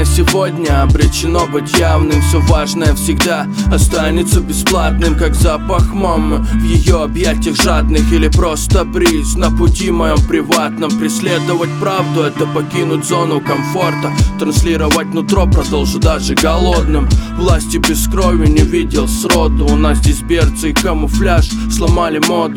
Важное сегодня обречено быть явным. Все важное всегда останется бесплатным, как запах мамы в ее объятиях жадных. Или просто бриз на пути моем приватном. Преследовать правду — это покинуть зону комфорта. Транслировать нутро продолжу даже голодным. Власти без крови не видел сроду. У нас здесь берцы и камуфляж сломали моду.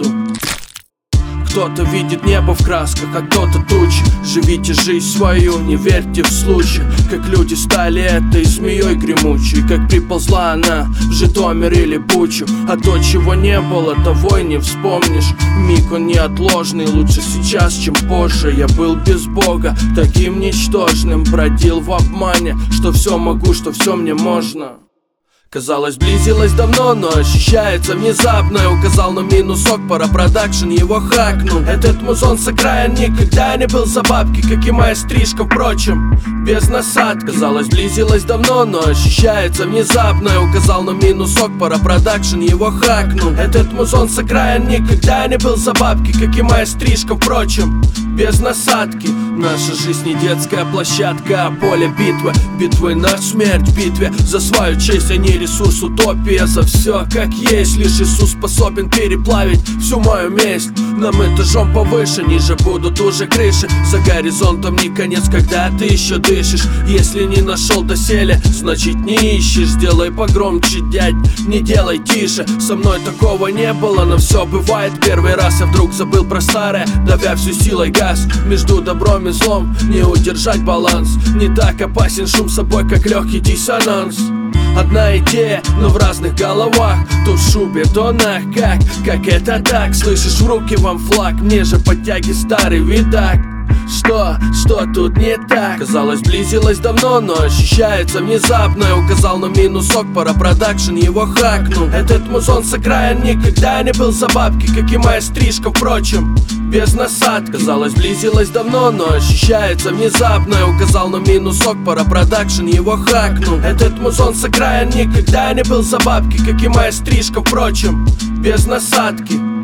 Кто-то видит небо в красках, а кто-то тучи. Живите жизнь свою, не верьте в случай. Как люди стали этой змеей гремучей, как приползла она в Житомир или Бучу. А то, чего не было, того и не вспомнишь. Миг он неотложный, лучше сейчас, чем позже. Я был без Бога, таким ничтожным. Бродил в обмане, что все могу, что все мне можно. Казалось, близилось давно, но ощущается внезапно. Я указал на минусок, пора продакшн его хакнул. Этот музон с окраин никогда не был за бабки, как и моя стрижка, впрочем, без насадки. Казалось, близилось давно, но ощущается внезапно. Я указал на минусок, пора продакшн его хакнул. Этот музон с окраин никогда не был за бабки, как и моя стрижка, впрочем, без насадки. Наша жизнь не детская площадка, а поле битвы. Битвы на смерть, битве за свою честь, а не ресурс, утопия. За все как есть, лишь Иисус способен переплавить всю мою месть. Нам этажом повыше, ниже будут уже крыши. За горизонтом не конец, когда ты еще дышишь. Если не нашел доселе, значит не ищешь. Сделай погромче, дядь, не делай тише. Со мной такого не было, но все бывает. Первый раз я вдруг забыл про старое, давя всю силой газ. Между добром и злом не удержать баланс. Не так опасен шум собой, как легкий диссонанс. Одна идея, но в разных головах. То в шубе, то на как это так? Слышишь, в руки вам флаг, мне же подтяги старый видак. Что тут не так? Казалось, близилось давно, но ощущается внезапно. Я указал на минусок, пора продакшн его хакнул. Этот музон с окраин никогда не был за бабки, как и моя стрижка, впрочем, без насадки. Казалось, близилось давно, но ощущается внезапно. Я указал на минусок, пора продакшн его хакнул. Этот музон с окраин никогда не был за бабки, как и моя стрижка, впрочем, без насадки.